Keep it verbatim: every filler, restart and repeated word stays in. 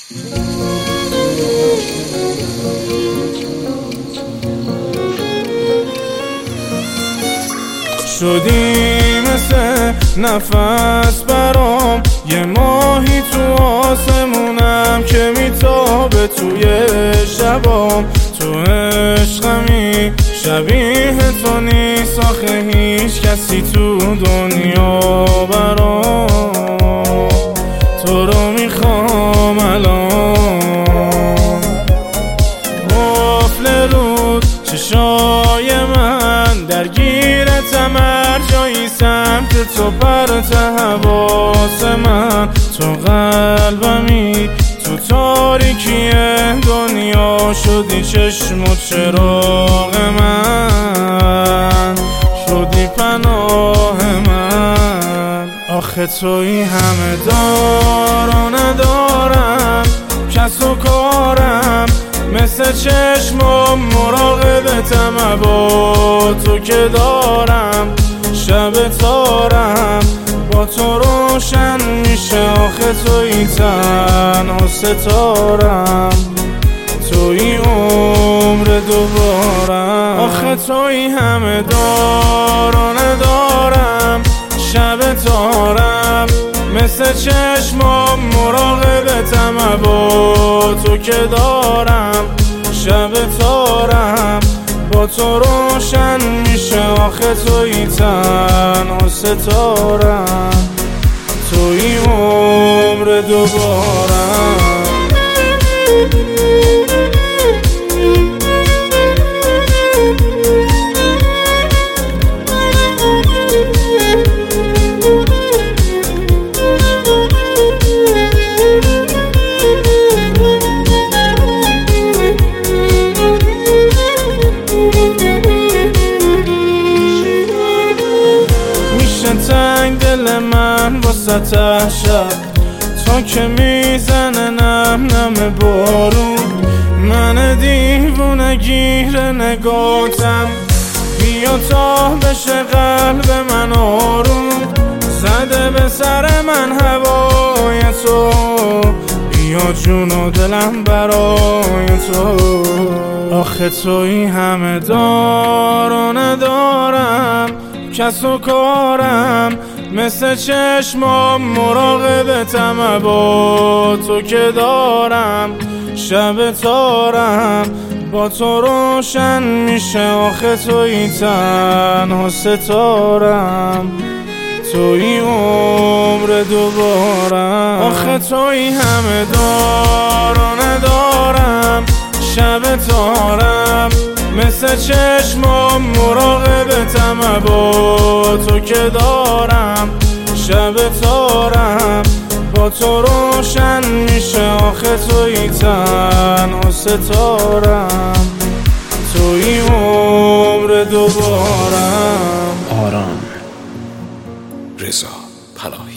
شدی مثل نفس برام، یه ماهی تو آسمونم که میتابه توی شبام. تو عشقمی شبیه تو نیست آخه هیچ کسی تو دنیا برام. تو رو میخوام الان، قفل رود چشای من درگیرتم، هر جایی سمت تو پرت حواس من. تو قلبمی تو تاریکی دنیا، شدی چشم و چراغ من، شدی پناه من. آخه توی همه دار و ندارم، کس و کارم مثل چشمم مراقبتم، با تو که دارم شب تارم با تو روشن میشه. آخه توی تنها ستارم، توی عمر دوبارم. آخه توی همه دار و ندارم، شب تارم مثل چشمم مراقبتم، با تو که دارم شب تارم با تو روشن میشه. آخه توی تنها ستارم، توی عمر دوبارم. تنگ دل من واسه شب، تا که میزنه نم نم بارون. من دیوونه گیر نگاتم، بیا تا بشه قلب من آروم. زده به سر من هوای تو، بیا جون و دلم برای تو. آخه توی همه دار و ندارم، کس و کارم مثل چشمم مراقبتم، با تو که دارم شب تارم با تو روشن میشه. آخه توی تنها ستارم، توی عمر دوبارم. آخه توی همه دار و ندارم، شب تارم مثل چشمم مراقبتم، با تو که دارم شب تارم با تو روشن میشه. آخه توی تنها ستارم، توی عمر دوبارم. آرام رضا پلاهی.